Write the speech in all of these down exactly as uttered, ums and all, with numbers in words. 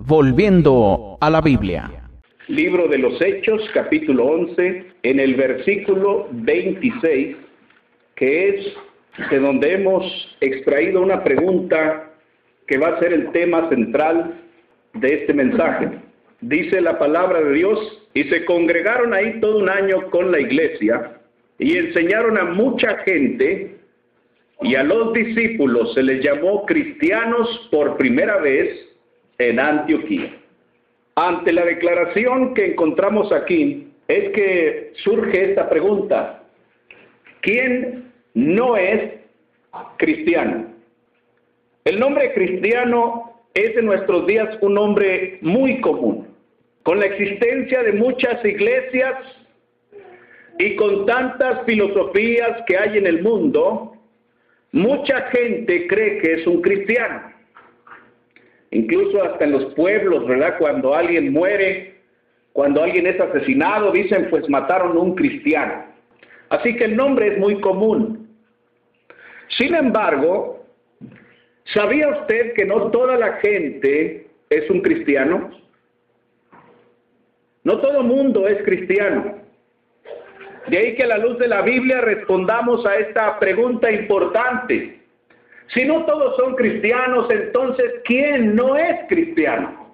Volviendo a la Biblia. Libro de los Hechos, capítulo once, en el versículo veintiséis, que es de donde hemos extraído una pregunta que va a ser el tema central de este mensaje. Dice la palabra de Dios: y se congregaron ahí todo un año con la iglesia, y enseñaron a mucha gente, y a los discípulos se les llamó cristianos por primera vez en Antioquía. Ante la declaración que encontramos aquí, es que surge esta pregunta: ¿quién no es cristiano? El nombre cristiano es en nuestros días un nombre muy común. Con la existencia de muchas iglesias y con tantas filosofías que hay en el mundo, mucha gente cree que es un cristiano. Incluso hasta en los pueblos, ¿verdad? Cuando alguien muere, cuando alguien es asesinado, dicen, pues mataron a un cristiano. Así que el nombre es muy común. Sin embargo, ¿sabía usted que no toda la gente es un cristiano? No todo mundo es cristiano. De ahí que a la luz de la Biblia respondamos a esta pregunta importante. Si no todos son cristianos, entonces, ¿quién no es cristiano?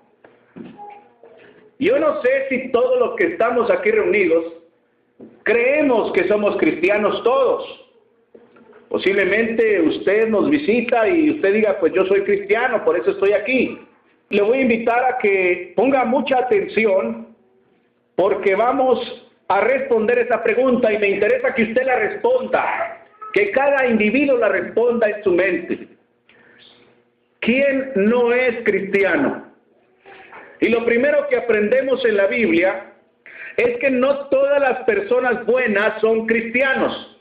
Yo no sé si todos los que estamos aquí reunidos creemos que somos cristianos todos. Posiblemente usted nos visita y usted diga, pues yo soy cristiano, por eso estoy aquí. Le voy a invitar a que ponga mucha atención, porque vamos a responder esa pregunta y me interesa que usted la responda. Que cada individuo la responda en su mente. ¿Quién no es cristiano? Y lo primero que aprendemos en la Biblia es que no todas las personas buenas son cristianos.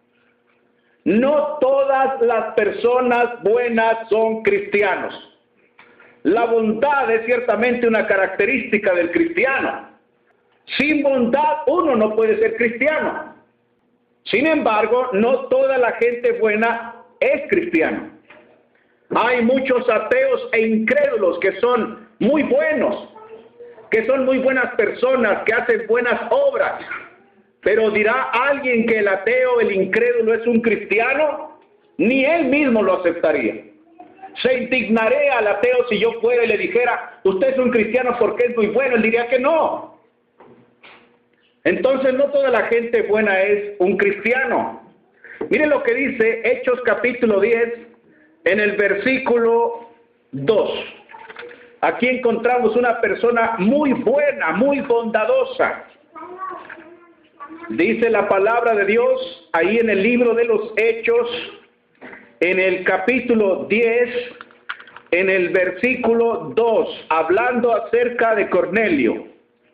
No todas las personas buenas son cristianos. La bondad es ciertamente una característica del cristiano. Sin bondad uno no puede ser cristiano. Sin embargo, no toda la gente buena es cristiana. Hay muchos ateos e incrédulos que son muy buenos, que son muy buenas personas, que hacen buenas obras. Pero dirá alguien que el ateo, el incrédulo es un cristiano, ni él mismo lo aceptaría. Se indignaría al ateo si yo fuera y le dijera, usted es un cristiano porque es muy bueno. Él diría que no. Entonces no toda la gente buena es un cristiano. Mire lo que dice Hechos capítulo diez en el versículo dos. Aquí encontramos una persona muy buena, muy bondadosa. Dice la palabra de Dios ahí en el libro de los Hechos, en el capítulo diez, en el versículo dos, hablando acerca de Cornelio.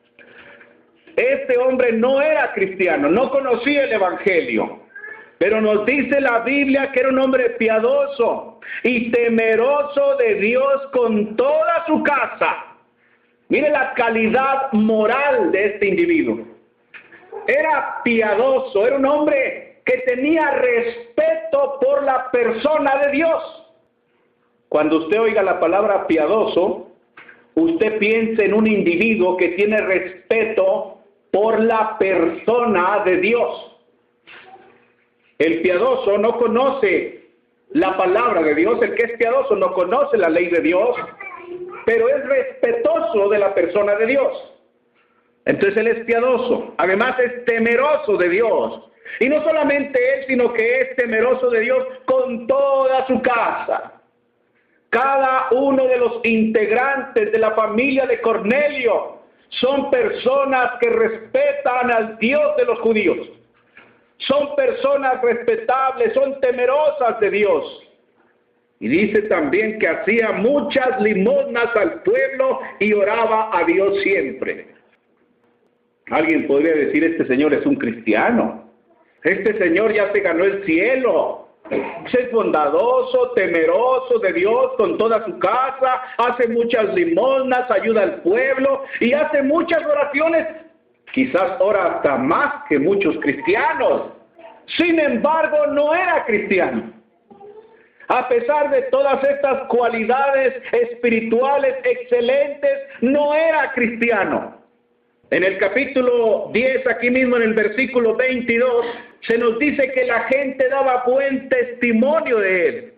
Este hombre no era cristiano, no conocía el evangelio, pero nos dice la Biblia que era un hombre piadoso y temeroso de Dios con toda su casa. Mire la calidad moral de este individuo. Era piadoso, era un hombre que tenía respeto por la persona de Dios. Cuando usted oiga la palabra piadoso, usted piense en un individuo que tiene respeto por la persona de Dios. El piadoso no conoce la palabra de Dios, el que es piadoso no conoce la ley de Dios, pero es respetuoso de la persona de Dios. Entonces él es piadoso, además es temeroso de Dios. Y no solamente él, sino que es temeroso de Dios con toda su casa. Cada uno de los integrantes de la familia de Cornelio son personas que respetan al Dios de los judíos. Son personas respetables, son temerosas de Dios. Y dice también que hacía muchas limosnas al pueblo y oraba a Dios siempre. Alguien podría decir, este señor es un cristiano. Este señor ya se ganó el cielo. Es bondadoso, temeroso de Dios con toda su casa, hace muchas limosnas, ayuda al pueblo y hace muchas oraciones. Quizás ora hasta más que muchos cristianos. Sin embargo, no era cristiano. a pesar de todas estas cualidades espirituales excelentes, no era cristiano. En el capítulo diez, aquí mismo en el versículo veintidós, se nos dice que la gente daba buen testimonio de él.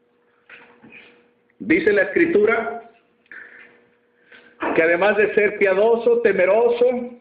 Dice la Escritura que además de ser piadoso, temeroso,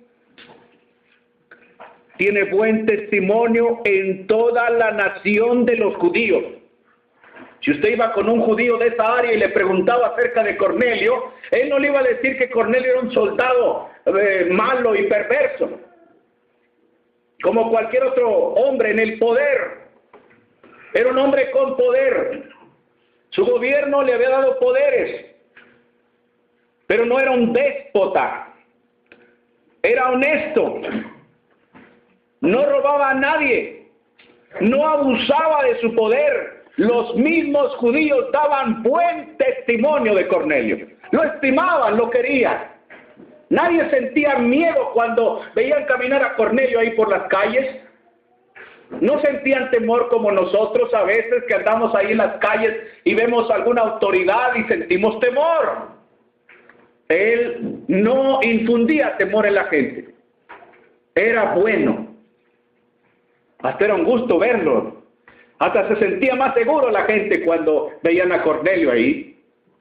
tiene buen testimonio en toda la nación de los judíos. Si usted iba con un judío de esa área y le preguntaba acerca de Cornelio, él no le iba a decir que Cornelio era un soldado eh, malo y perverso, como cualquier otro hombre en el poder. Era un hombre con poder. Su gobierno le había dado poderes, pero no era un déspota. Era honesto. No robaba a nadie. No abusaba de su poder. Los mismos judíos daban buen testimonio de Cornelio. Lo estimaban, lo querían. Nadie sentía miedo cuando veían caminar a Cornelio ahí por las calles. No sentían temor como nosotros a veces que andamos ahí en las calles y vemos alguna autoridad y sentimos temor. Él no infundía temor en la gente. Era bueno. Hasta era un gusto verlo. Hasta se sentía más seguro la gente cuando veían a Cornelio ahí.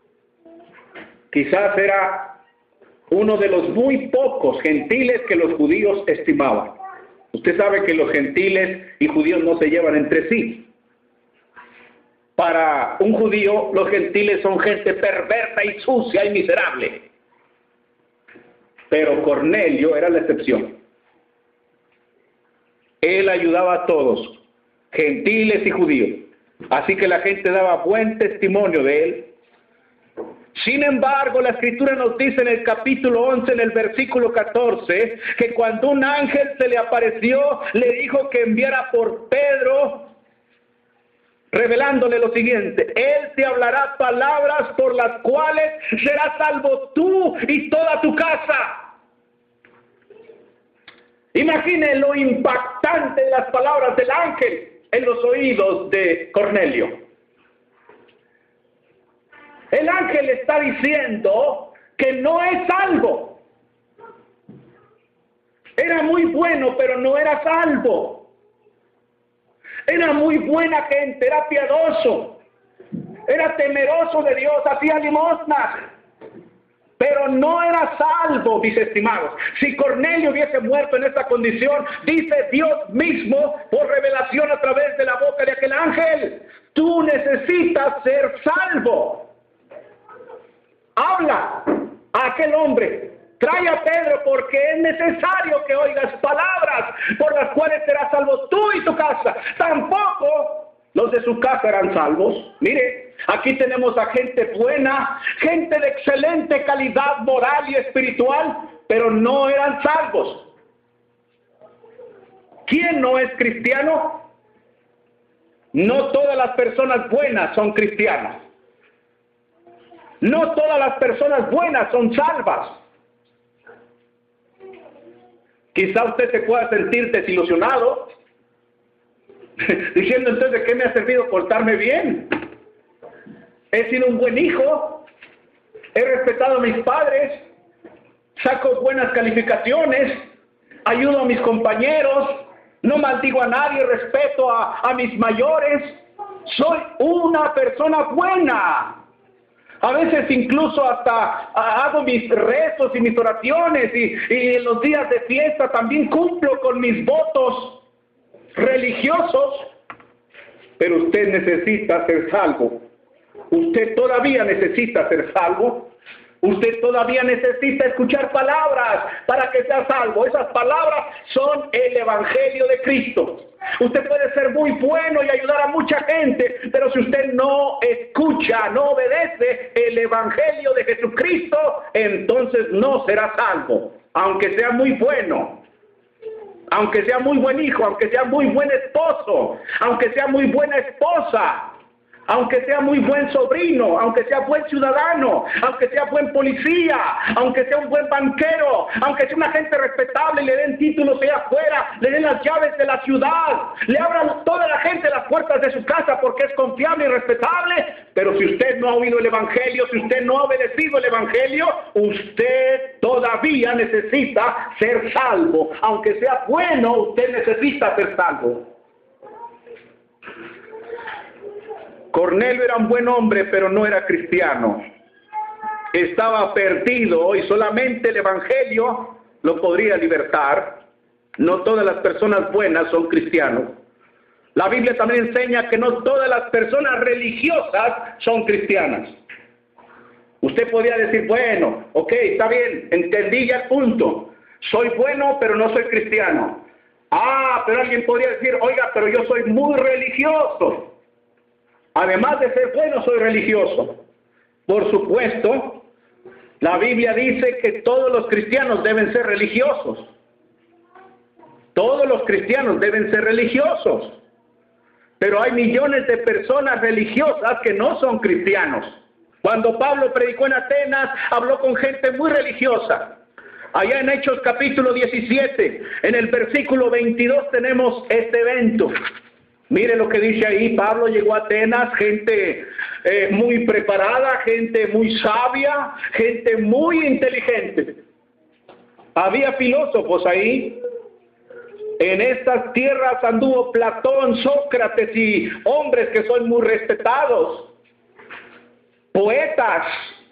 Quizás era uno de los muy pocos gentiles que los judíos estimaban. Usted sabe que los gentiles y judíos no se llevan entre sí. Para un judío, los gentiles son gente perversa y sucia y miserable. Pero Cornelio era la excepción. Él ayudaba a todos, gentiles y judíos. Así que la gente daba buen testimonio de él. Sin embargo, la Escritura nos dice en el capítulo once, en el versículo catorce, que cuando un ángel se le apareció, le dijo que enviara por Pedro, revelándole lo siguiente: él te hablará palabras por las cuales serás salvo tú y toda tu casa. Imagine lo impactante de las palabras del ángel en los oídos de Cornelio. El ángel está diciendo que no es salvo. Era muy bueno, pero no era salvo. Era muy buena gente, era piadoso, era temeroso de Dios, hacía limosnas, pero no era salvo, mis estimados. Si Cornelio hubiese muerto en esta condición, dice Dios mismo por revelación a través de la boca de aquel ángel: tú necesitas ser salvo. Habla a aquel hombre, trae a Pedro, porque es necesario que oigas palabras por las cuales serás salvo tú y tu casa. Tampoco los de su casa eran salvos. Mire, aquí tenemos a gente buena, gente de excelente calidad moral y espiritual, pero no eran salvos. ¿Quién no es cristiano? No todas las personas buenas son cristianas. No todas las personas buenas son salvas. Quizá usted se pueda sentir desilusionado, diciendo entonces: ¿de qué me ha servido portarme bien? He sido un buen hijo, he respetado a mis padres, saco buenas calificaciones, ayudo a mis compañeros, no maldigo a nadie, respeto a, a mis mayores, soy una persona buena. A veces incluso hasta hago mis rezos y mis oraciones y, y en los días de fiesta también cumplo con mis votos religiosos. Pero usted necesita ser salvo. Usted todavía necesita ser salvo. Usted todavía necesita escuchar palabras para que sea salvo. Esas palabras son el Evangelio de Cristo. Usted puede ser muy bueno y ayudar a mucha gente, pero si usted no escucha, no obedece el Evangelio de Jesucristo, entonces no será salvo. Aunque sea muy bueno, aunque sea muy buen hijo, aunque sea muy buen esposo, aunque sea muy buena esposa, aunque sea muy buen sobrino, aunque sea buen ciudadano, aunque sea buen policía, aunque sea un buen banquero, aunque sea una gente respetable y le den títulos allá afuera, le den las llaves de la ciudad, le abran toda la gente las puertas de su casa porque es confiable y respetable, pero si usted no ha oído el Evangelio, si usted no ha obedecido el Evangelio, usted todavía necesita ser salvo. Aunque sea bueno, usted necesita ser salvo. Cornelio era un buen hombre, pero no era cristiano. Estaba perdido y solamente el Evangelio lo podría libertar. No todas las personas buenas son cristianos. La Biblia también enseña que no todas las personas religiosas son cristianas. Usted podría decir, bueno, ok, está bien, entendí ya el punto. Soy bueno, pero no soy cristiano. Ah, pero alguien podría decir, oiga, pero yo soy muy religioso. Además de ser bueno, soy religioso. Por supuesto, la Biblia dice que todos los cristianos deben ser religiosos. Todos los cristianos deben ser religiosos. Pero hay millones de personas religiosas que no son cristianos. Cuando Pablo predicó en Atenas, habló con gente muy religiosa. Allá en Hechos capítulo diecisiete, en el versículo veintidós tenemos este evento. Mire lo que dice ahí. Pablo llegó a Atenas, gente eh, muy preparada, gente muy sabia, gente muy inteligente. Había filósofos ahí. En estas tierras anduvo Platón, Sócrates y hombres que son muy respetados, poetas.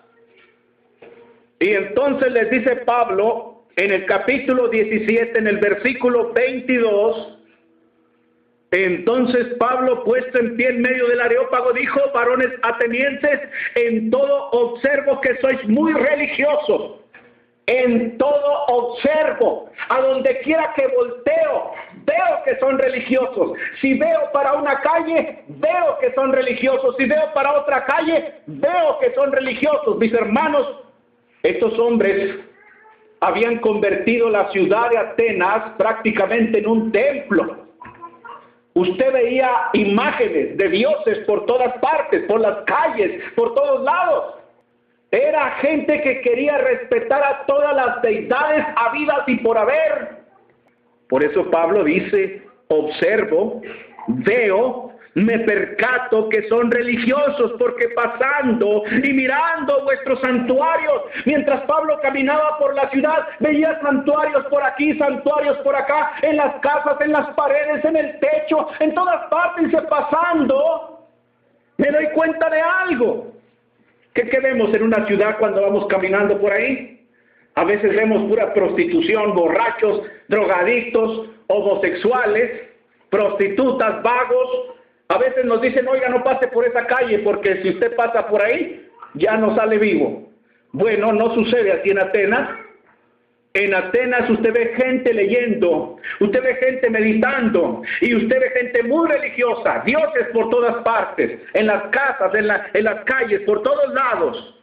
Y entonces les dice Pablo en el capítulo diecisiete, en el versículo veintidós, entonces Pablo, puesto en pie en medio del Areópago, dijo: varones atenienses, en todo observo que sois muy religiosos. En todo observo, a donde quiera que volteo, veo que son religiosos. Si veo para una calle, veo que son religiosos. Si veo para otra calle, veo que son religiosos. Mis hermanos, estos hombres habían convertido la ciudad de Atenas prácticamente en un templo. Usted veía imágenes de dioses por todas partes, por las calles, por todos lados. Era gente que quería respetar a todas las deidades habidas y por haber. Por eso Pablo dice, observo, veo, me percato que son religiosos, porque pasando y mirando vuestros santuarios, mientras Pablo caminaba por la ciudad, veía santuarios por aquí, santuarios por acá, en las casas, en las paredes, en el techo, en todas partes, y pasando, me doy cuenta de algo. ¿Qué, ¿Qué vemos en una ciudad cuando vamos caminando por ahí? A veces vemos pura prostitución, borrachos, drogadictos, homosexuales, prostitutas, vagos. A veces nos dicen, oiga, no pase por esa calle, porque si usted pasa por ahí, ya no sale vivo. Bueno, no sucede así en Atenas. En Atenas usted ve gente leyendo, usted ve gente meditando, y usted ve gente muy religiosa, dioses por todas partes, en las casas, en, la, en las calles, por todos lados.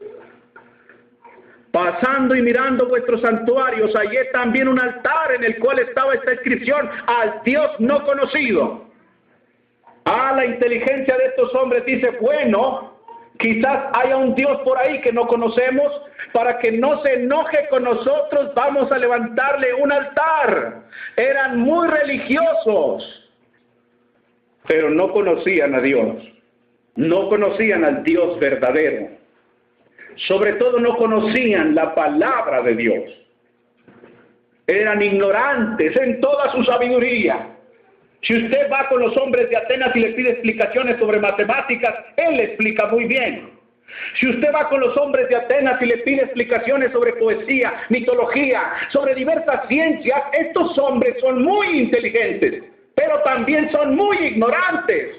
Pasando y mirando vuestros santuarios, hallé también un altar en el cual estaba esta inscripción: al Dios no conocido. Ah, la inteligencia de estos hombres dice, bueno, quizás haya un Dios por ahí que no conocemos, para que no se enoje con nosotros, vamos a levantarle un altar. Eran muy religiosos, pero no conocían a Dios, no conocían al Dios verdadero. Sobre todo no conocían la palabra de Dios. Eran ignorantes en toda su sabiduría. Si usted va con los hombres de Atenas y le pide explicaciones sobre matemáticas, él le explica muy bien. Si usted va con los hombres de Atenas y le pide explicaciones sobre poesía, mitología, sobre diversas ciencias, estos hombres son muy inteligentes, pero también son muy ignorantes.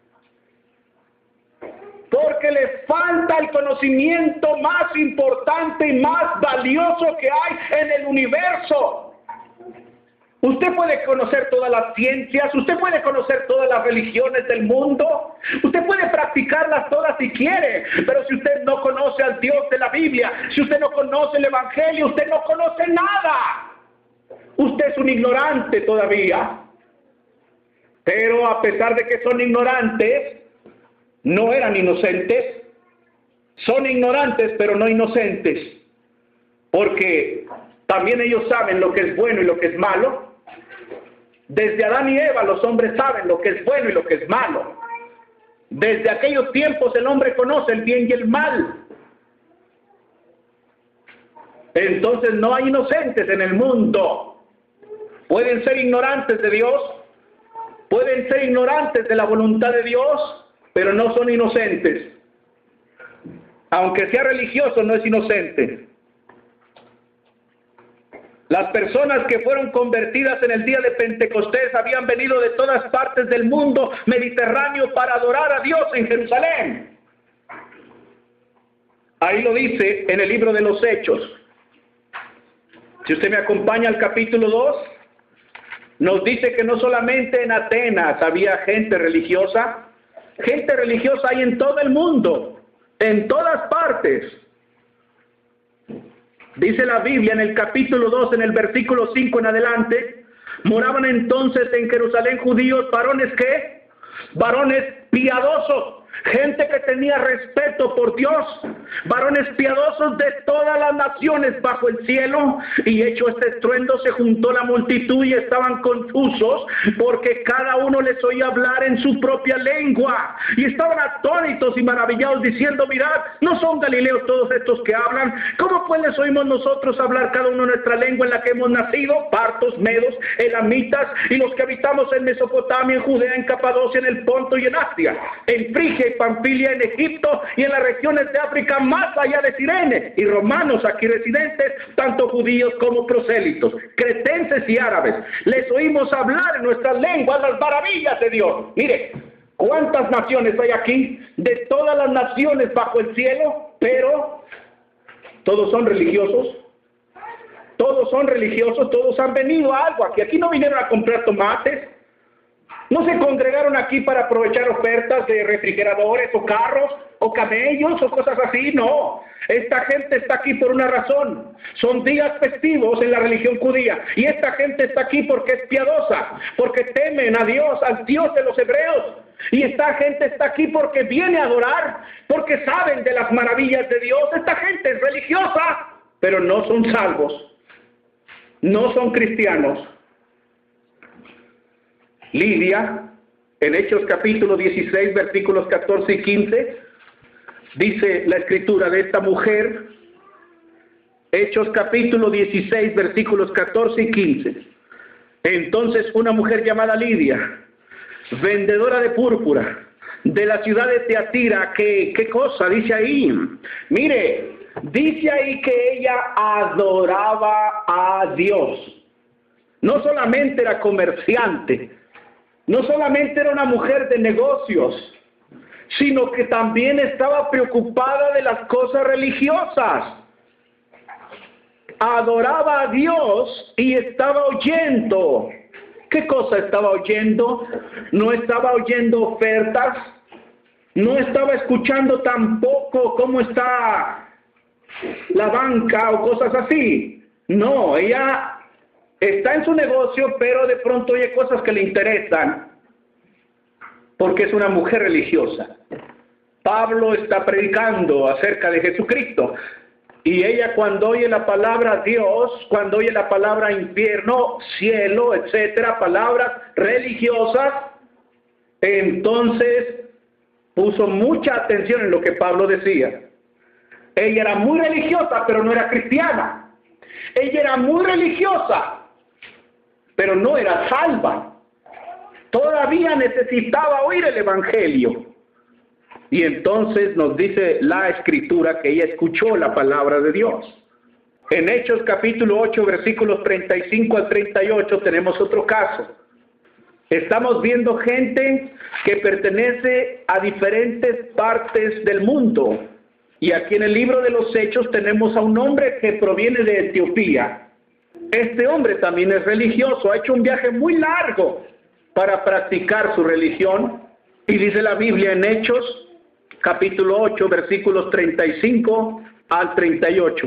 Porque les falta el conocimiento más importante y más valioso que hay en el universo. Usted puede conocer todas las ciencias, usted puede conocer todas las religiones del mundo, usted puede practicarlas todas si quiere, pero si usted no conoce al Dios de la Biblia, si usted no conoce el Evangelio, usted no conoce nada. Usted es un ignorante todavía. Pero a pesar de que son ignorantes, no eran inocentes, son ignorantes pero no inocentes, porque también ellos saben lo que es bueno y lo que es malo. Desde Adán y Eva los hombres saben lo que es bueno y lo que es malo. Desde aquellos tiempos el hombre conoce el bien y el mal. Entonces no hay inocentes en el mundo. Pueden ser ignorantes de Dios, pueden ser ignorantes de la voluntad de Dios, pero no son inocentes. Aunque sea religioso, no es inocente. Las personas que fueron convertidas en el día de Pentecostés habían venido de todas partes del mundo mediterráneo para adorar a Dios en Jerusalén. Ahí lo dice en el libro de los Hechos. Si usted me acompaña al capítulo dos, nos dice que no solamente en Atenas había gente religiosa, gente religiosa hay en todo el mundo, en todas partes. Dice la Biblia en el capítulo dos, en el versículo cinco en adelante, moraban entonces en Jerusalén judíos, varones ¿qué? Varones piadosos, gente que tenía respeto por Dios, varones piadosos de todas las naciones bajo el cielo. Y hecho este estruendo, se juntó la multitud y estaban confusos, porque cada uno les oía hablar en su propia lengua. Y estaban atónitos y maravillados, diciendo: mirad, ¿no son galileos todos estos que hablan? ¿Cómo pues les oímos nosotros hablar cada uno nuestra lengua en la que hemos nacido? Partos, medos, elamitas, y los que habitamos en Mesopotamia, en Judea, en Capadocia, en el Ponto y en Asia, en Frigia y Panfilia, en Egipto y en las regiones de África más allá de Cirene, y romanos aquí residentes, tanto judíos como prosélitos, cretenses y árabes, les oímos hablar en nuestras lenguas las maravillas de Dios. Mire, ¿cuántas naciones hay aquí? De todas las naciones bajo el cielo, pero todos son religiosos. Todos son religiosos, todos han venido a algo aquí. Aquí no vinieron a comprar tomates. No se congregaron aquí para aprovechar ofertas de refrigeradores o carros o camellos o cosas así, no. Esta gente está aquí por una razón. Son días festivos en la religión judía. Y esta gente está aquí porque es piadosa, porque temen a Dios, al Dios de los hebreos. Y esta gente está aquí porque viene a adorar, porque saben de las maravillas de Dios. Esta gente es religiosa, pero no son salvos. No son cristianos. Lidia, en Hechos capítulo dieciséis, versículos catorce y quince, dice la escritura de esta mujer. Hechos capítulo dieciséis, versículos catorce y quince. Entonces una mujer llamada Lidia, vendedora de púrpura, de la ciudad de Teatira, ¿qué, qué cosa dice ahí? Mire, dice ahí que ella adoraba a Dios. No solamente era comerciante, no solamente era una mujer de negocios, sino que también estaba preocupada de las cosas religiosas. Adoraba a Dios y estaba oyendo. ¿Qué cosa estaba oyendo? No estaba oyendo ofertas, no estaba escuchando tampoco cómo está la banca o cosas así. No, ella está en su negocio, pero de pronto oye cosas que le interesan, porque es una mujer religiosa. Pablo está predicando acerca de Jesucristo, y ella cuando oye la palabra Dios, cuando oye la palabra infierno, cielo, etcétera, palabras religiosas, entonces puso mucha atención en lo que Pablo decía. Ella era muy religiosa, pero no era cristiana. Ella era muy religiosa, pero no era salva. Todavía necesitaba oír el evangelio. Y entonces nos dice la escritura que ella escuchó la palabra de Dios. En Hechos capítulo ocho, versículos treinta y cinco al treinta y ocho tenemos otro caso. Estamos viendo gente que pertenece a diferentes partes del mundo. Y aquí en el libro de los Hechos tenemos a un hombre que proviene de Etiopía. Este hombre también es religioso, ha hecho un viaje muy largo para practicar su religión. Y dice la Biblia en Hechos, capítulo ocho, versículos treinta y cinco al treinta y ocho.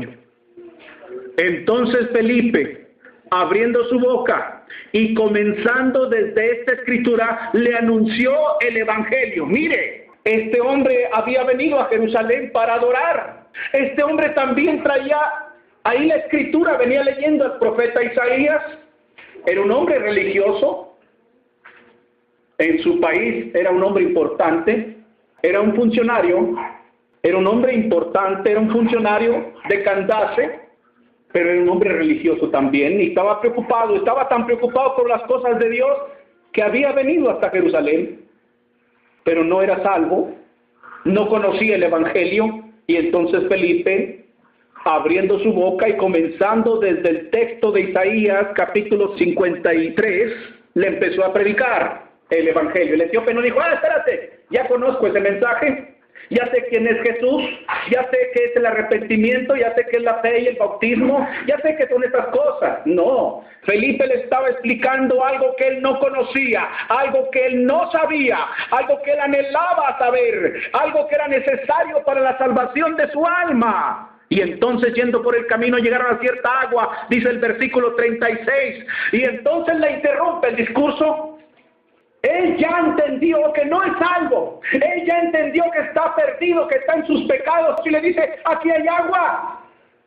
Entonces Felipe, abriendo su boca y comenzando desde esta escritura, le anunció el evangelio. Mire, Este hombre había venido a Jerusalén para adorar. Este hombre también traía, ahí la escritura, venía leyendo al profeta Isaías. Era un hombre religioso. En su país era un hombre importante. Era un funcionario. Era un hombre importante, era un funcionario de Candace, pero era un hombre religioso también. Y estaba preocupado, estaba tan preocupado por las cosas de Dios que había venido hasta Jerusalén, pero no era salvo, no conocía el Evangelio. Y entonces Felipe, abriendo su boca y comenzando desde el texto de Isaías, capítulo cincuenta y tres, le empezó a predicar el Evangelio. El etíope no dijo: ah, espérate, ya conozco ese mensaje, ya sé quién es Jesús, ya sé qué es el arrepentimiento, ya sé qué es la fe y el bautismo, ya sé qué son estas cosas. No, Felipe le estaba explicando algo que él no conocía, algo que él no sabía, algo que él anhelaba saber, algo que era necesario para la salvación de su alma. Y entonces, yendo por el camino, llegaron a cierta agua, dice el versículo treinta y seis, y entonces le interrumpe el discurso. Él ya entendió que no es salvo. Él ya entendió que está perdido, que está en sus pecados. Y le dice: aquí hay agua.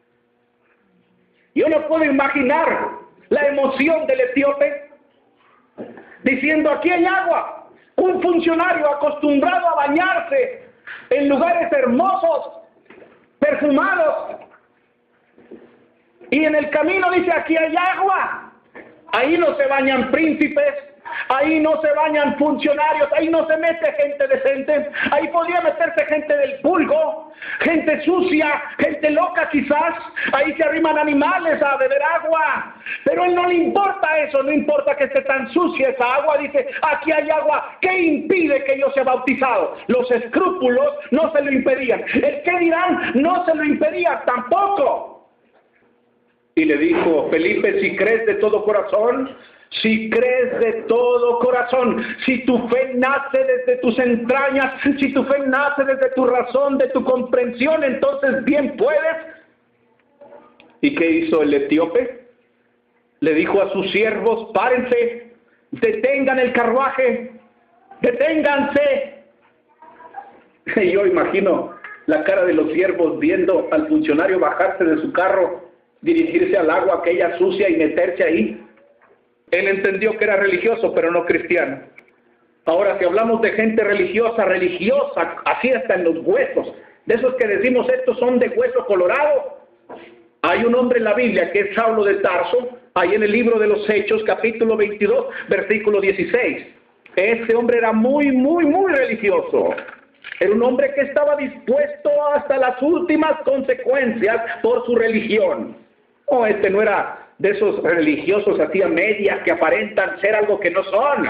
Yo no puedo imaginar la emoción del etíope diciendo: aquí hay agua. Un funcionario acostumbrado a bañarse en lugares hermosos, perfumados. Y en el camino dice: aquí hay agua. Ahí no se bañan príncipes. Ahí no se bañan funcionarios, ahí no se mete gente decente, ahí podría meterse gente del vulgo, gente sucia, gente loca quizás, ahí se arriman animales a beber agua, pero a él no le importa eso, no importa que esté tan sucia esa agua. Dice: aquí hay agua. ¿Qué impide que yo sea bautizado? Los escrúpulos no se lo impedían, el qué dirán no se lo impedía tampoco. Y le dijo: Felipe, si crees de todo corazón, si crees de todo corazón, si tu fe nace desde tus entrañas, si tu fe nace desde tu razón, de tu comprensión, entonces bien puedes. ¿Y qué hizo el etíope? Le dijo a sus siervos: párense, detengan el carruaje, deténganse. Y yo imagino la cara de los siervos viendo al funcionario bajarse de su carro, dirigirse al agua aquella sucia y meterse ahí. Él entendió que era religioso, pero no cristiano. Ahora, si hablamos de gente religiosa, religiosa, así hasta en los huesos, de esos que decimos estos son de hueso colorado, hay un hombre en la Biblia que es Saulo de Tarso, ahí en el libro de los Hechos, capítulo veintidós, versículo dieciséis. Ese hombre era muy, muy, muy religioso. Era un hombre que estaba dispuesto hasta las últimas consecuencias por su religión. Oh, este no era de esos religiosos así a medias que aparentan ser algo que no son.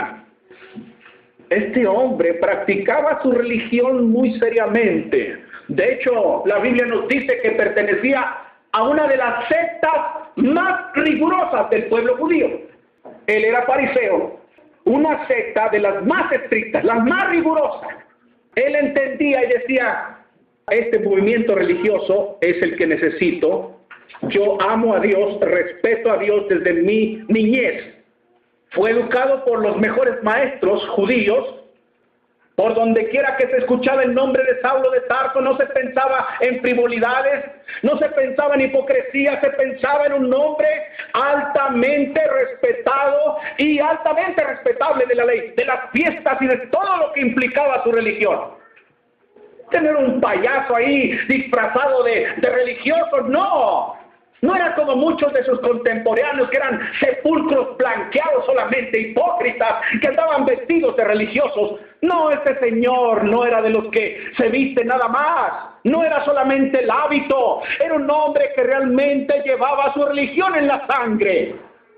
Este hombre practicaba su religión muy seriamente. De hecho, la Biblia nos dice que pertenecía a una de las sectas más rigurosas del pueblo judío. Él era fariseo, una secta de las más estrictas, las más rigurosas. Él entendía y decía: este movimiento religioso es el que necesito. Yo amo a Dios, respeto a Dios desde mi niñez. Fue educado por los mejores maestros judíos. Por donde quiera que se escuchaba el nombre de Saulo de Tarso, no se pensaba en frivolidades, no se pensaba en hipocresía, se pensaba en un nombre altamente respetado y altamente respetable de la ley, de las fiestas y de todo lo que implicaba su religión. Tener un payaso ahí disfrazado de, de religioso, no. No era como muchos de sus contemporáneos que eran sepulcros blanqueados solamente, hipócritas, que andaban vestidos de religiosos. No, este señor no era de los que se viste nada más. No era solamente el hábito. Era un hombre que realmente llevaba su religión en la sangre.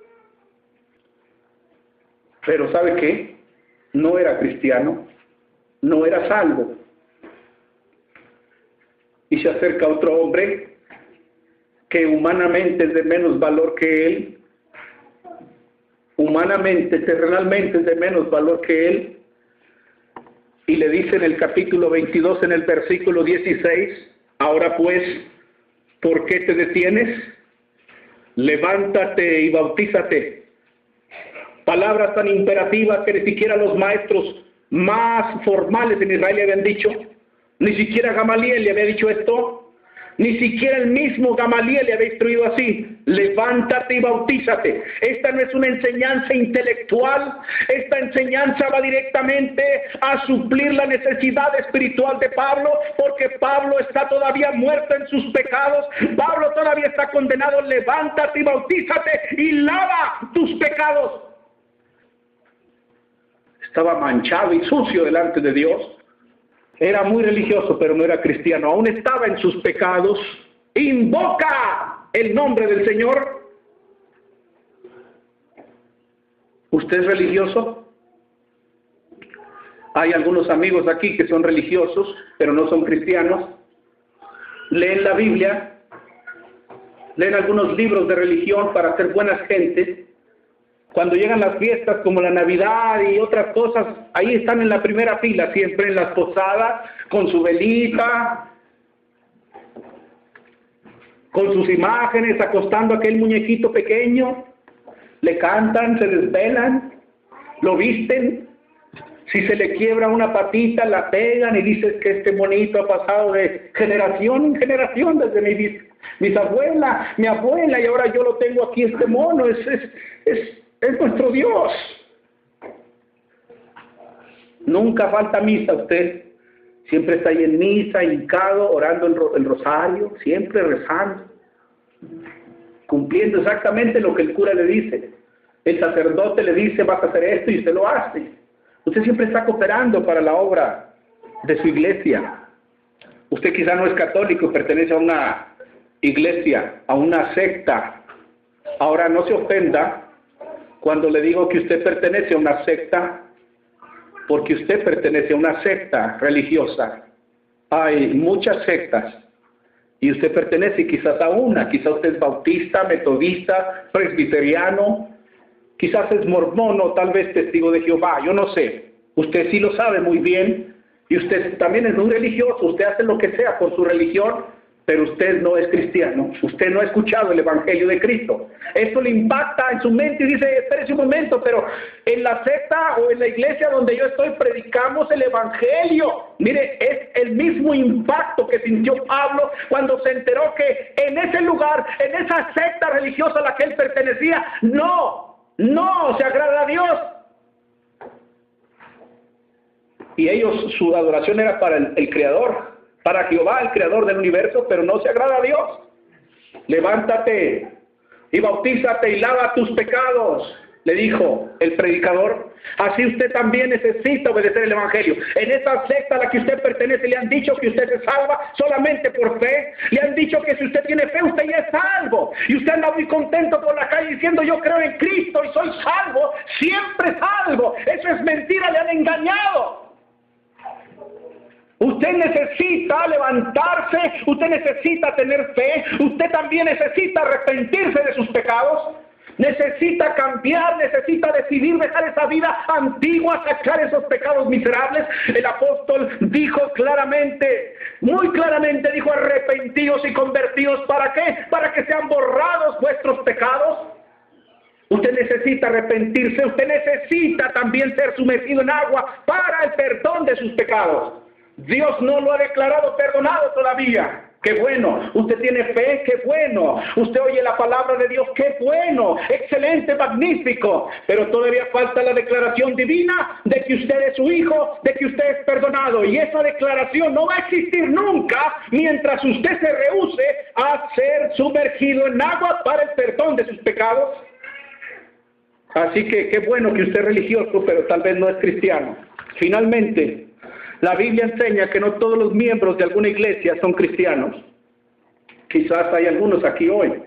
Pero ¿sabe qué? No era cristiano. No era salvo. Y se acerca otro hombre que humanamente es de menos valor que él, humanamente, terrenalmente es de menos valor que él, y le dice en el capítulo veintidós, en el versículo dieciséis: ahora pues, ¿por qué te detienes? Levántate y bautízate. Palabras tan imperativas que ni siquiera los maestros más formales en Israel le habían dicho. Ni siquiera Gamaliel le había dicho esto. Ni siquiera el mismo Gamaliel le había instruido así: levántate y bautízate. Esta no es una enseñanza intelectual. Esta enseñanza va directamente a suplir la necesidad espiritual de Pablo, porque Pablo está todavía muerto en sus pecados. Pablo todavía está condenado. Levántate y bautízate y lava tus pecados. Estaba manchado y sucio delante de Dios. Era muy religioso, pero no era cristiano. Aún estaba en sus pecados. Invoca el nombre del Señor. ¿Usted es religioso? Hay algunos amigos aquí que son religiosos, pero no son cristianos. Leen la Biblia, leen algunos libros de religión para ser buenas gentes. Cuando llegan las fiestas como la Navidad y otras cosas, ahí están en la primera fila, siempre en las posadas, con su velita, con sus imágenes, acostando a aquel muñequito pequeño. Le cantan, se desvelan, lo visten. Si se le quiebra una patita, la pegan y dices que este monito ha pasado de generación en generación desde mi bisabuela, mi abuela, y ahora yo lo tengo aquí, este mono. Es, es, es, es nuestro Dios. Nunca falta misa usted. Siempre está ahí en misa, hincado, orando el, el rosario, siempre rezando, cumpliendo exactamente lo que el cura le dice. El sacerdote le dice: vas a hacer esto, y usted lo hace. Usted siempre está cooperando para la obra de su iglesia. Usted quizá no es católico, pertenece a una iglesia, a una secta. Ahora, no se ofenda cuando le digo que usted pertenece a una secta, porque usted pertenece a una secta religiosa. Hay muchas sectas y usted pertenece quizás a una. Quizás usted es bautista, metodista, presbiteriano, quizás es mormón o tal vez testigo de Jehová, yo no sé. Usted sí lo sabe muy bien y usted también es muy religioso. Usted hace lo que sea por su religión, pero usted no es cristiano. Usted no ha escuchado el Evangelio de Cristo. Esto le impacta en su mente y dice: espérese un momento, pero en la secta o en la iglesia donde yo estoy predicamos el Evangelio. Mire, es el mismo impacto que sintió Pablo cuando se enteró que en ese lugar, en esa secta religiosa a la que él pertenecía, no, no se agrada a Dios. Y ellos, su adoración era para el, el Creador, para Jehová, el Creador del universo, pero no se agrada a Dios. Levántate y bautízate y lava tus pecados, le dijo el predicador. Así usted también necesita obedecer el Evangelio. En esa secta a la que usted pertenece le han dicho que usted se salva solamente por fe. Le han dicho que si usted tiene fe, usted ya es salvo. Y usted anda muy contento por la calle diciendo: yo creo en Cristo y soy salvo, siempre salvo. Eso es mentira, le han engañado. Usted necesita levantarse, usted necesita tener fe, usted también necesita arrepentirse de sus pecados, necesita cambiar, necesita decidir dejar esa vida antigua, sacar esos pecados miserables. El apóstol dijo claramente, muy claramente dijo: arrepentidos y convertidos. ¿Para qué? Para que sean borrados vuestros pecados. Usted necesita arrepentirse, usted necesita también ser sumergido en agua para el perdón de sus pecados. Dios no lo ha declarado perdonado todavía. ¡Qué bueno! Usted tiene fe, ¡qué bueno! Usted oye la palabra de Dios, ¡qué bueno! ¡Excelente, magnífico! Pero todavía falta la declaración divina de que usted es su hijo, de que usted es perdonado. Y esa declaración no va a existir nunca mientras usted se rehúse a ser sumergido en agua para el perdón de sus pecados. Así que qué bueno que usted es religioso, pero tal vez no es cristiano. Finalmente, la Biblia enseña que no todos los miembros de alguna iglesia son cristianos. Quizás hay algunos aquí hoy.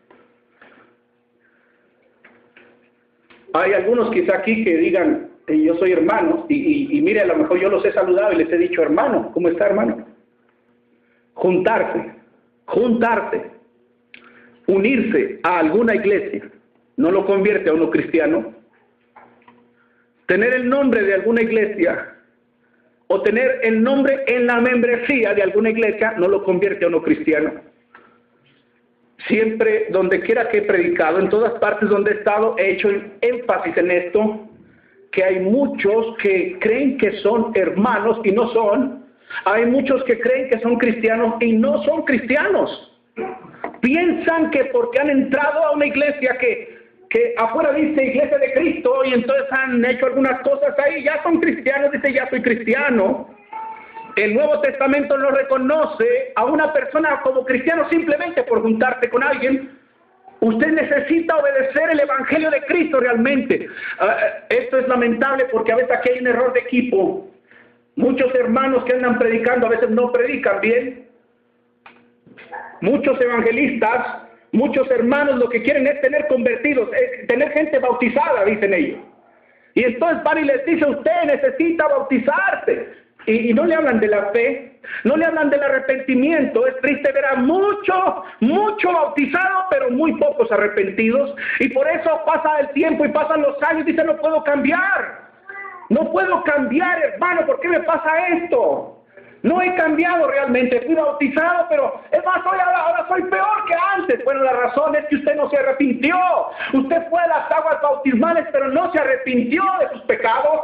Hay algunos quizá aquí que digan: yo soy hermano, y, y, y mire, a lo mejor yo los he saludado y les he dicho: hermano, ¿cómo está, hermano? Juntarse, juntarse, unirse a alguna iglesia, ¿no lo convierte a uno cristiano? Tener el nombre de alguna iglesia o tener el nombre en la membresía de alguna iglesia no lo convierte a uno cristiano. Siempre, donde quiera que he predicado, en todas partes donde he estado, he hecho énfasis en esto. que hay muchos que creen que son hermanos y no son. Hay muchos que creen que son cristianos y no son cristianos. Piensan que porque han entrado a una iglesia que, que afuera dice Iglesia de Cristo y entonces han hecho algunas cosas ahí, ya son cristianos, dice ya soy cristiano. El Nuevo Testamento no reconoce a una persona como cristiano simplemente por juntarse con alguien. Usted necesita obedecer el Evangelio de Cristo realmente. Uh, esto es lamentable porque a veces aquí hay un error de equipo. Muchos hermanos que andan predicando a veces no predican bien. Muchos evangelistas, muchos hermanos lo que quieren es tener convertidos, es tener gente bautizada, dicen ellos. Y entonces van y les dice, usted necesita bautizarse. Y, y no le hablan de la fe, no le hablan del arrepentimiento. Es triste ver a mucho, mucho bautizado, pero muy pocos arrepentidos. Y por eso pasa el tiempo y pasan los años y dice, no puedo cambiar. No puedo cambiar, hermano, ¿por qué me pasa esto? No he cambiado realmente, fui bautizado, pero es más, hoy ahora, ahora soy peor que antes. Bueno, la razón es que usted no se arrepintió. Usted fue a las aguas bautismales, pero no se arrepintió de sus pecados.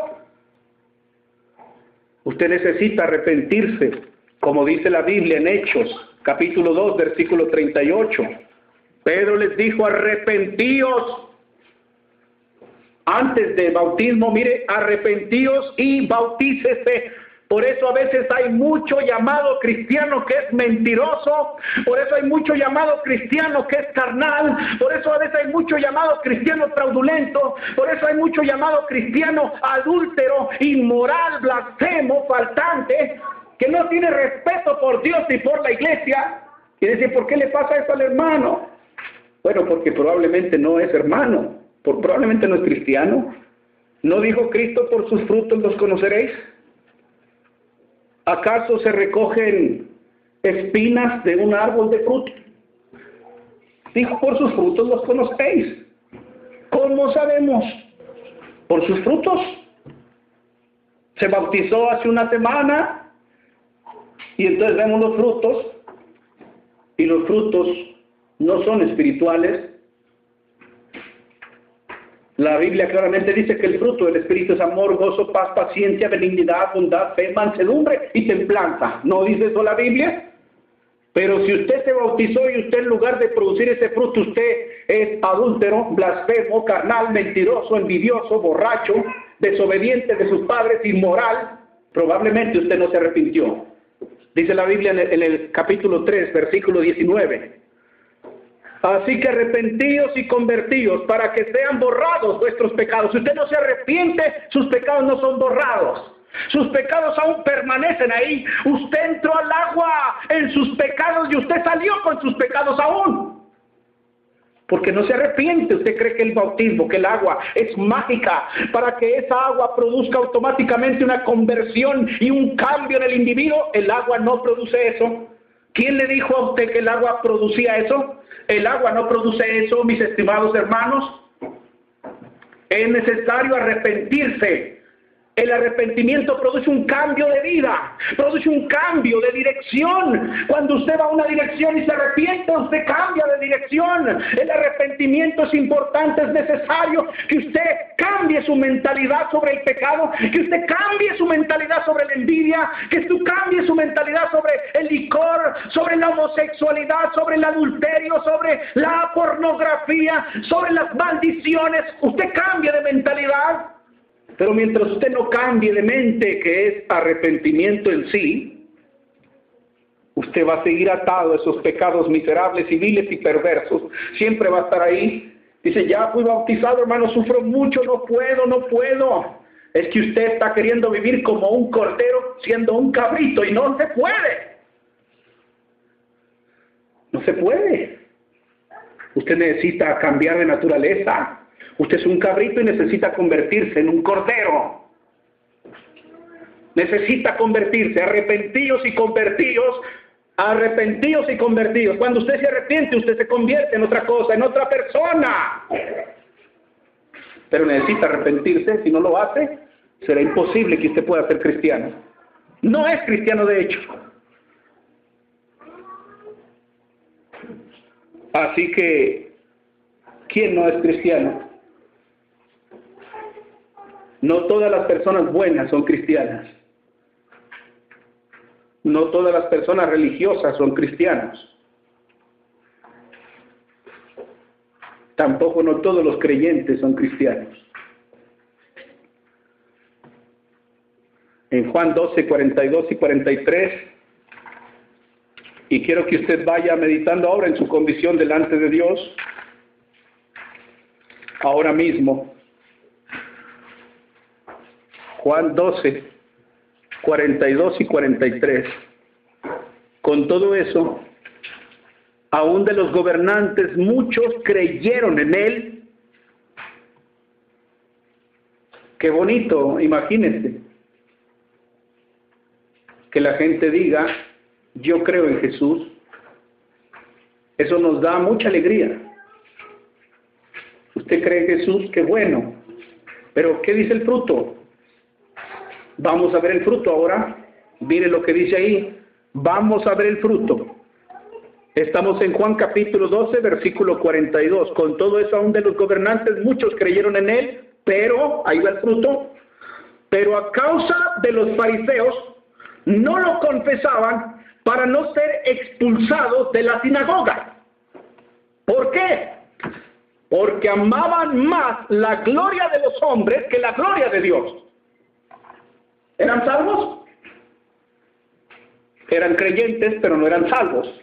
Usted necesita arrepentirse, como dice la Biblia en Hechos, capítulo dos, versículo treinta y ocho. Pedro les dijo, arrepentíos. Antes del bautismo, mire, arrepentíos y bautícese. Por eso a veces hay mucho llamado cristiano que es mentiroso, por eso hay mucho llamado cristiano que es carnal, por eso a veces hay mucho llamado cristiano fraudulento, por eso hay mucho llamado cristiano adúltero, inmoral, blasfemo, faltante, que no tiene respeto por Dios y por la iglesia. Y dice, ¿por qué le pasa esto al hermano? Bueno, porque probablemente no es hermano, por, probablemente no es cristiano. ¿No dijo Cristo, por sus frutos los conoceréis? ¿Acaso se recogen espinas de un árbol de fruto? Dijo, por sus frutos los conocéis. ¿Cómo sabemos? Por sus frutos. Se bautizó hace una semana y entonces vemos los frutos y los frutos no son espirituales. La Biblia claramente dice que el fruto del Espíritu es amor, gozo, paz, paciencia, benignidad, bondad, fe, mansedumbre y templanza. ¿No dice eso la Biblia? Pero si usted se bautizó y usted en lugar de producir ese fruto, usted es adúltero, blasfemo, carnal, mentiroso, envidioso, borracho, desobediente de sus padres, inmoral, probablemente usted no se arrepintió. Dice la Biblia en el, en el capítulo tres, versículo diecinueve. Así que arrepentíos y convertíos para que sean borrados vuestros pecados. Si usted no se arrepiente, sus pecados no son borrados. Sus pecados aún permanecen ahí. Usted entró al agua en sus pecados y usted salió con sus pecados aún. Porque no se arrepiente. Usted cree que el bautismo, que el agua es mágica para que esa agua produzca automáticamente una conversión y un cambio en el individuo. El agua no produce eso. ¿Quién le dijo a usted que el agua producía eso? El agua no produce eso, mis estimados hermanos. Es necesario arrepentirse. El arrepentimiento produce un cambio de vida, produce un cambio de dirección. Cuando usted va a una dirección y se arrepiente, usted cambia de dirección. El arrepentimiento es importante, es necesario que usted cambie su mentalidad sobre el pecado, que usted cambie su mentalidad sobre la envidia, que usted cambie su mentalidad sobre el licor, sobre la homosexualidad, sobre el adulterio, sobre la pornografía, sobre las maldiciones. Usted cambia de mentalidad. Pero mientras usted no cambie de mente, que es arrepentimiento en sí, usted va a seguir atado a esos pecados miserables, civiles y perversos. Siempre va a estar ahí. Dice, ya fui bautizado, hermano, sufro mucho, no puedo, no puedo. Es que usted está queriendo vivir como un cordero siendo un cabrito y no se puede. No se puede. Usted necesita cambiar de naturaleza. Usted es un cabrito y necesita convertirse en un cordero. Necesita convertirse, arrepentíos y convertíos, arrepentíos y convertíos. Cuando usted se arrepiente, usted se convierte en otra cosa, en otra persona. Pero necesita arrepentirse, si no lo hace, será imposible que usted pueda ser cristiano. No es cristiano de hecho. Así que, ¿quién no es cristiano? No todas las personas buenas son cristianas. No todas las personas religiosas son cristianos. Tampoco no todos los creyentes son cristianos. En Juan doce, cuarenta y dos y cuarenta y tres, y quiero que usted vaya meditando ahora en su condición delante de Dios, ahora mismo. Juan doce, cuarenta y dos y cuarenta y tres. Con todo eso, aún de los gobernantes muchos creyeron en él. Qué bonito, imagínense, que la gente diga, yo creo en Jesús. Eso nos da mucha alegría. Usted cree en Jesús, qué bueno. Pero ¿qué dice el fruto? Vamos a ver el fruto ahora. Mire lo que dice ahí. Vamos a ver el fruto. Estamos en Juan capítulo doce, versículo cuarenta y dos. Con todo eso, aún de los gobernantes, muchos creyeron en él, pero, ahí va el fruto, pero a causa de los fariseos, no lo confesaban para no ser expulsados de la sinagoga. ¿Por qué? Porque amaban más la gloria de los hombres que la gloria de Dios. ¿Eran salvos? Eran creyentes, pero no eran salvos.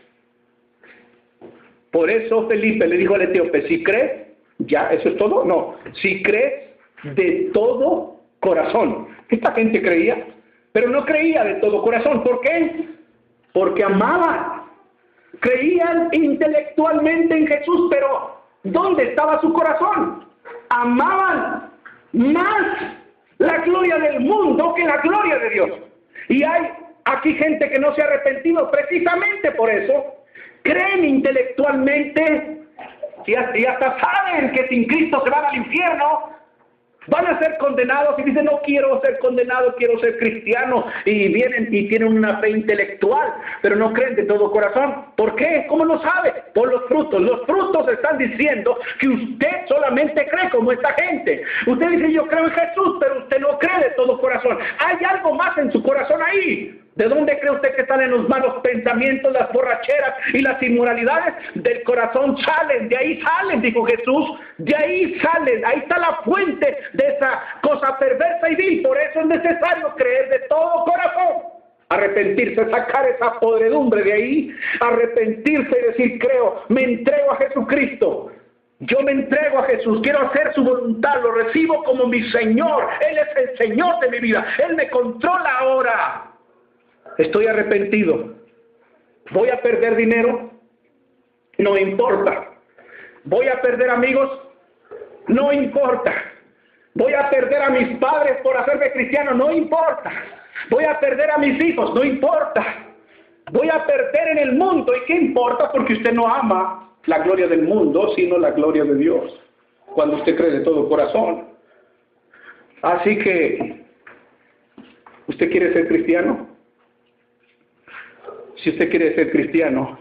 Por eso Felipe le dijo al etíope, si crees, ya, ¿eso es todo? No, si crees de todo corazón. Esta gente creía, pero no creía de todo corazón. ¿Por qué? Porque amaban. Creían intelectualmente en Jesús, pero ¿dónde estaba su corazón? Amaban más la gloria del mundo que la gloria de Dios. Y hay aquí gente que no se ha arrepentido precisamente por eso. Creen intelectualmente y hasta, y hasta saben que sin Cristo se van al infierno, van a ser condenados y dicen, no quiero ser condenado, quiero ser cristiano, y vienen y tienen una fe intelectual, pero no creen de todo corazón. ¿Por qué? ¿Cómo lo sabe? Por los frutos. Los frutos están diciendo que usted solamente cree como esta gente. Usted dice, yo creo en Jesús, pero usted no cree de todo corazón. Hay algo más en su corazón ahí. ¿De dónde cree usted que salen los malos pensamientos, las borracheras y las inmoralidades? Del corazón salen, de ahí salen, dijo Jesús, de ahí salen, ahí está la fuente de esa cosa perversa y vil. Por eso es necesario creer de todo corazón, arrepentirse, sacar esa podredumbre de ahí, arrepentirse y decir, creo, me entrego a Jesucristo. Yo me entrego a Jesús, quiero hacer su voluntad, lo recibo como mi Señor, Él es el Señor de mi vida, Él me controla ahora. Estoy arrepentido. ¿Voy a perder dinero? No importa. ¿Voy a perder amigos? No importa. ¿Voy a perder a mis padres por hacerme cristiano? No importa. ¿Voy a perder a mis hijos? No importa. ¿Voy a perder en el mundo? ¿Y qué importa? Porque usted no ama la gloria del mundo, sino la gloria de Dios. Cuando usted cree de todo corazón. Así que, ¿usted quiere ser cristiano? Si usted quiere ser cristiano,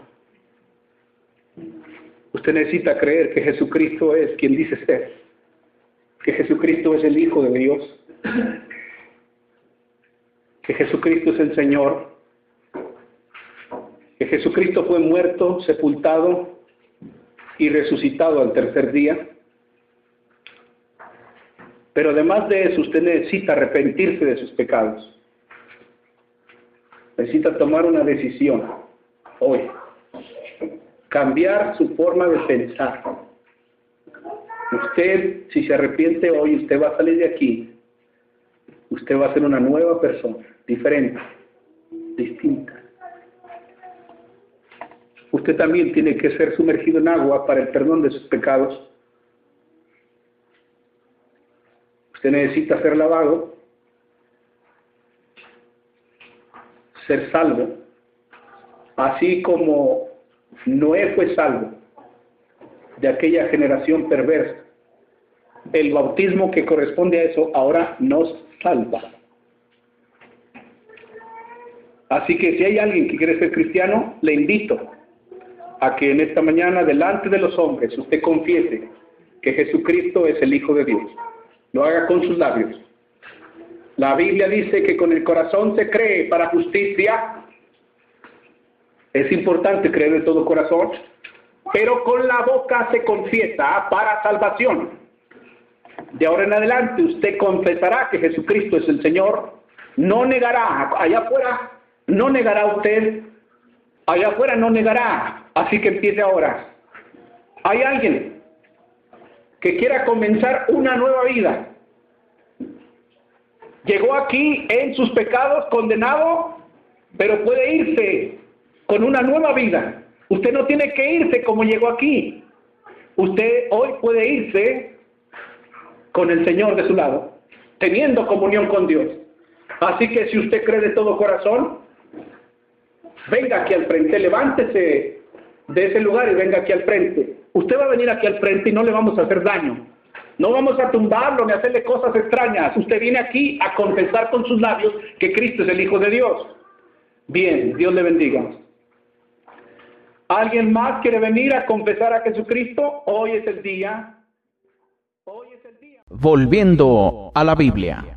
usted necesita creer que Jesucristo es quien dice ser, que Jesucristo es el Hijo de Dios, que Jesucristo es el Señor, que Jesucristo fue muerto, sepultado y resucitado al tercer día. Pero además de eso, usted necesita arrepentirse de sus pecados. Necesita tomar una decisión hoy, cambiar su forma de pensar. Usted, si se arrepiente hoy, usted va a salir de aquí, usted va a ser una nueva persona, diferente, distinta. Usted también tiene que ser sumergido en agua para el perdón de sus pecados. Usted necesita ser lavado, ser salvo, así como Noé fue salvo de aquella generación perversa. El bautismo que corresponde a eso ahora nos salva. Así que si hay alguien que quiere ser cristiano, le invito a que en esta mañana, delante de los hombres, usted confiese que Jesucristo es el Hijo de Dios. Lo haga con sus labios La Biblia dice que con el corazón se cree para justicia. Es importante creer de todo corazón, pero con la boca se confiesa para salvación. De ahora en adelante usted confesará que Jesucristo es el Señor. No negará, allá afuera no negará usted, allá afuera no negará. Así que empiece ahora. Hay alguien que quiera comenzar una nueva vida. Llegó aquí en sus pecados condenado, pero puede irse con una nueva vida. Usted no tiene que irse como llegó aquí. Usted hoy puede irse con el Señor de su lado, teniendo comunión con Dios. Así que si usted cree de todo corazón, venga aquí al frente, levántese de ese lugar y venga aquí al frente. Usted va a venir aquí al frente y no le vamos a hacer daño. No vamos a tumbarlo ni a hacerle cosas extrañas. Usted viene aquí a confesar con sus labios que Cristo es el Hijo de Dios. Bien, Dios le bendiga. ¿Alguien más quiere venir a confesar a Jesucristo? Hoy es el día. Hoy es el día. Volviendo a la Biblia.